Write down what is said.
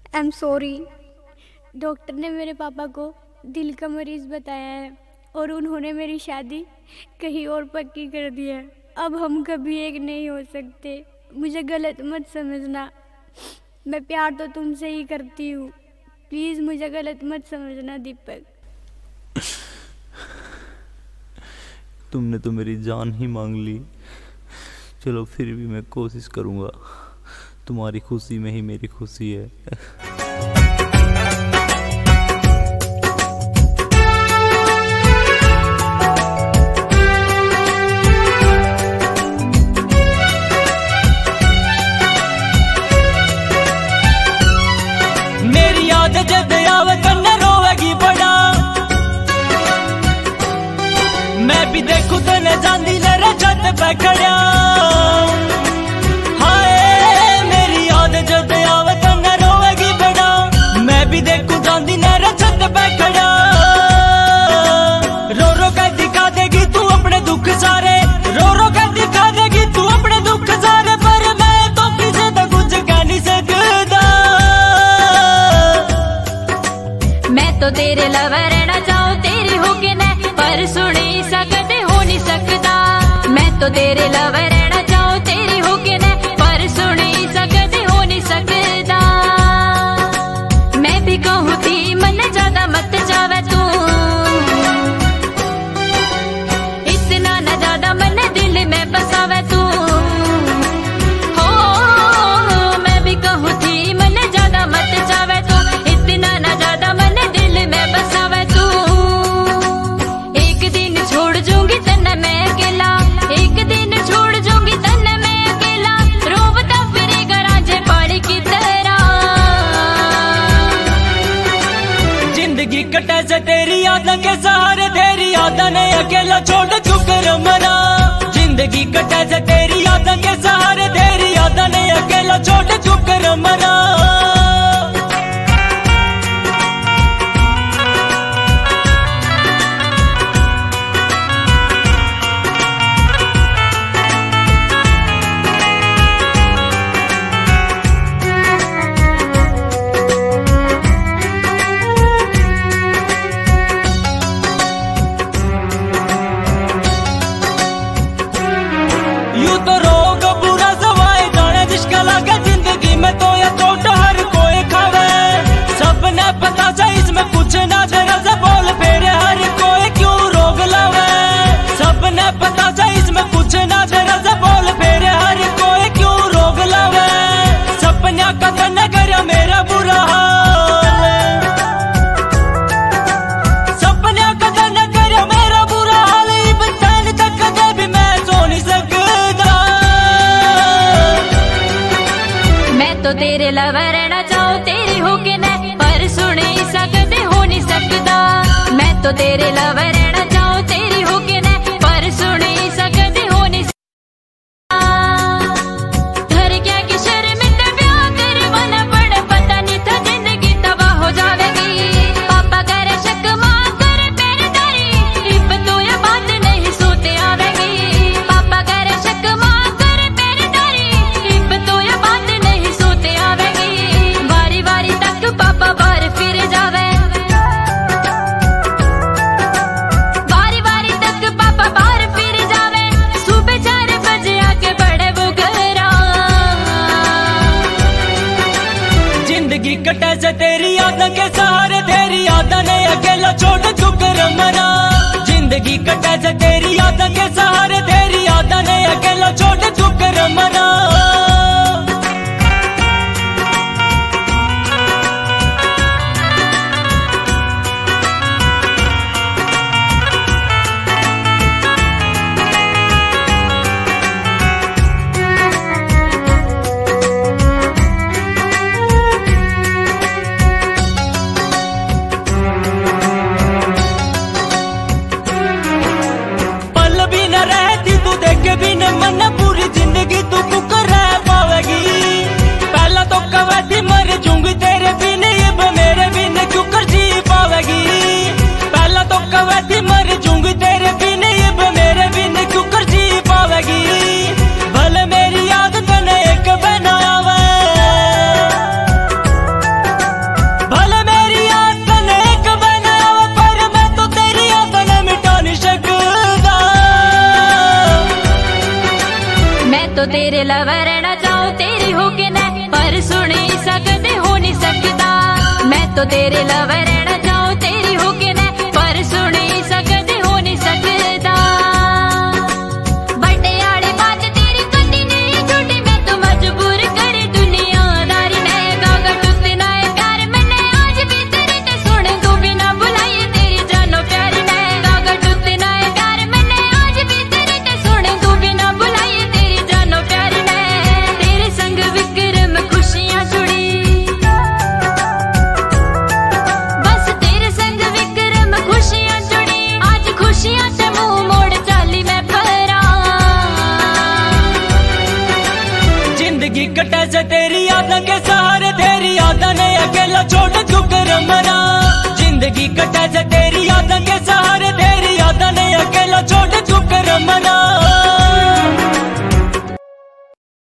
I am sorry. Doctor ने मेरे पापा को दिल का मरीज बताया है और उन्होंने मेरी शादी कहीं और पक्की कर दी है। अब हम कभी एक नहीं हो सकते। मुझे गलत मत समझना, मैं प्यार तो तुमसे ही करती हूँ। प्लीज़ मुझे गलत मत समझना दीपक। तुमने तो मेरी जान ही मांग ली। चलो फिर भी मैं कोशिश करूँगा। तुम्हारी खुशी में ही मेरी खुशी है। मेरी याद जब आवे कन्ने रोवेगी बड़ा। मैं भी देखूं तने जांदी मेरे छत पे खड़ा। हाय मेरी याद जब आवे कन्ने रोवेगी बड़ा। मैं भी देखूं जांदी मेरे छत पे खड़ा। रो रो के दिखा देगी तू अपने दुख सारे। रो रो के दिखा देगी तू अपने दुख सारे। पर मैं तो किसी तो कुछ कह नहीं सकता। मैं तो तेरे लवर रहना चाहूं तेरी होके न, पर सुन ही सकते हो नहीं सकता। मैं तो तेरे लवर रहना चाहूं तेरी होके न, पर सुन ही सकते हो नहीं सकता। मैं भी कहूँ थी मन ज्यादा मत जावे तू, इतना न ज्यादा मन दिल में बसावे तू। हो मैं भी कहूँ थी मन ज्यादा मत जावे तू, इतना न ज्यादा मन दिल में बसावे तू। एक दिन छोड़ दूंगी तन्ने मैं अकेला, एक दिन छोड़ दूंगी तन्ने मैं अकेला। रोवता फिरेगा राजे पानी की तरह। जिंदगी कटे से तेरी याद के सहारे। तेरी याद ने अकेला छोड़ चुकर मरा। जिंदगी कटे से तेरी याद के सहारे। तेरी याद ने अकेला छोड़ चुकर मरा। यूं तो रोग बुरा सवाए जाने जिसका लागे। जिंदगी में तो ये चोट हर कोई खावे। सबने पता था इसमें कुछ ना जरा से बोल फेरे हर कोई क्यों रोग लावे। सबने पता था इसमें कुछ ना जरा से बोल फेरे हर कोई क्यों रोग लावे। सपना कदर न कर मेरा बुरा हाल। सपना कदर न कर मेरा बुरा हाल। इंसान तक कदे भी मैं सो नहीं सकता। मैं तो तेरे लवर रहना चाहूं तेरी होके न, पर सुन ही सकते हो नहीं सकता। मैं तो तेरे लवर रहना चाहूं तेरी होके न, पर सुन ही सकते हो नहीं सकता। घर क्या की शर्मिंदा ब्याह करवाना पड़ा। पता नहीं था जिंदगी तबाह हो जावेगी। पापा करे शक मां करे पहरेदारी। इब तो ये बात नहीं सोते आवेगी। पापा करे शक मां करे पहरेदारी। इब तो ये बात नहीं सोते आवेगी। बारी बारी तक पापा बाहर फिर जावे। बारी बारी तक पापा बाहर फिर जावे। सुबह 4 बजे आके बड़े वो घरा। जिंदगी कटे से तेरी याद के सहारे। तेरी याद ने अकेला छोड़ चुकर मरा। जिंदगी कटे से तेरी याद के सहारे। तेरी याद ने अकेला छोड़ चुकर मरा। पल भी न तो तेरे लवर रहना चाहूं तेरी होके न, पर सुन ही सकते हो नहीं सकता। मैं तो तेरे लवर रहना चाहूं तेरी होके न, पर सुन ही सकते हो नहीं सकता। बड़े आड़े बात तेरी कटी नहीं झूठी, मैं तो मजबूर करे दुनियादारी ने। गागा टूटना है प्यार मैंने आज भी तेरी ते सुन तू बिना बुलाए तेरी जानो प्यार ने। गागा टूटना है प्यार मैंने आज भी तेरी ते सुन तू बिना बुलाए तेरी जानो प्यार ने। तेरे संग विक्रम खुशियां जुड़ी, बस तेरे संग विक्रम खुशियां जुड़ी। आज खुशियां से मुंह मोड़ चाली मैं परा। जिंदगी कटे से तेरी यादां के सहारे, तेरी यादां ने अकेला छोड़ क्यों कर मरा। जिंदगी कटे से तेरी यादां के सहारे, तेरी यादां ने अकेला छोड़ क्यों कर मरा।